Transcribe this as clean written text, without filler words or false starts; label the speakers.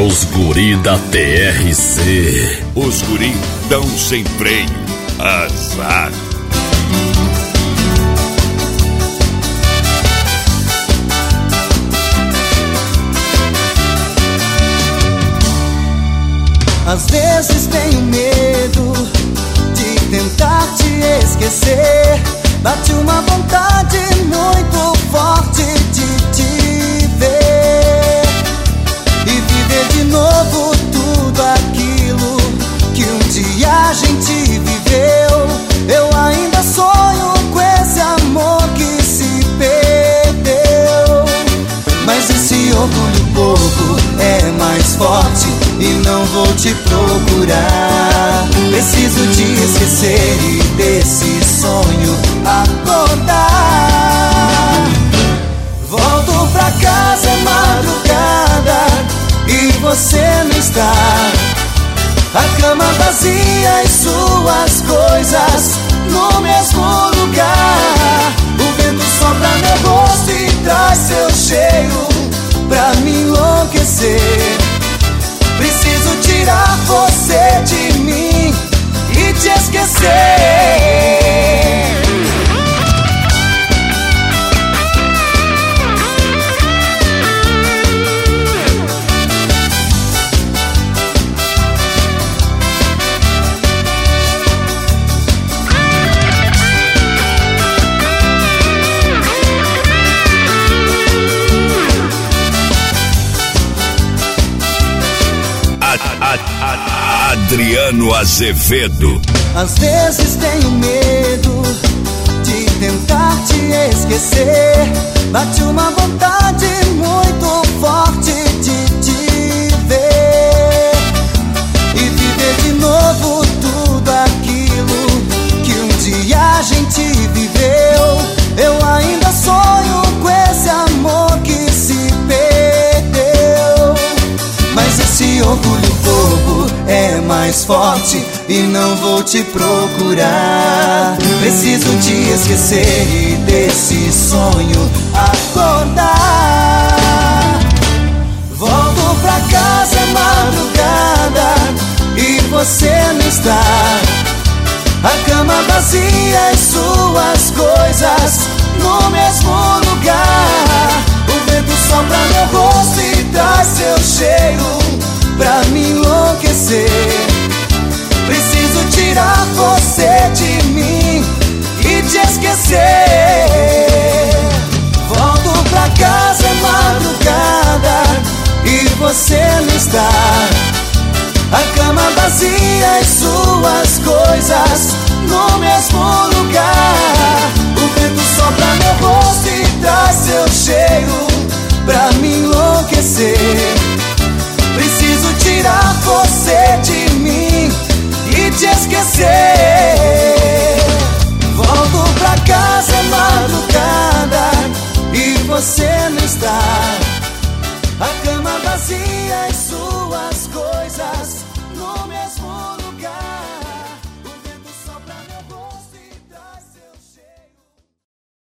Speaker 1: os guri da TRC.
Speaker 2: Os guri dão sem freio. Azar.
Speaker 3: Às vezes tenho medo de tentar te esquecer. Bate uma vontade muito forte de te ver e viver de novo tudo aquilo que um dia a gente viveu. Eu ainda sonho com esse amor que se perdeu, mas esse orgulho bobo é mais forte e não vou te procurar. Preciso te esquecer e desse sonho acordar. Volto pra casa, é madrugada e você não está. A cama vazia e suas coisas no mesmo lugar. O vento sopra meu rosto e traz seu cheiro pra me enlouquecer. Preciso tirar você de mim e te esquecer.
Speaker 2: Adriano Azevedo.
Speaker 3: Às vezes tenho medo de tentar te esquecer. Bate uma vontade muito forte de te ver e viver de novo tudo aquilo que um dia a gente viveu. Eu ainda sonho com esse amor que se perdeu, mas esse orgulho bobo é mais forte e não vou te procurar. Preciso te esquecer e desse sonho acordar. Volto pra casa, é madrugada e você não está. A cama vazia e suas coisas no mesmo lugar. O vento sopra meu rosto e traz seu cheiro pra me enlouquecer. Preciso tirar você de mim e te esquecer. Volto pra casa, é madrugada e você não está. A cama vazia e suas coisas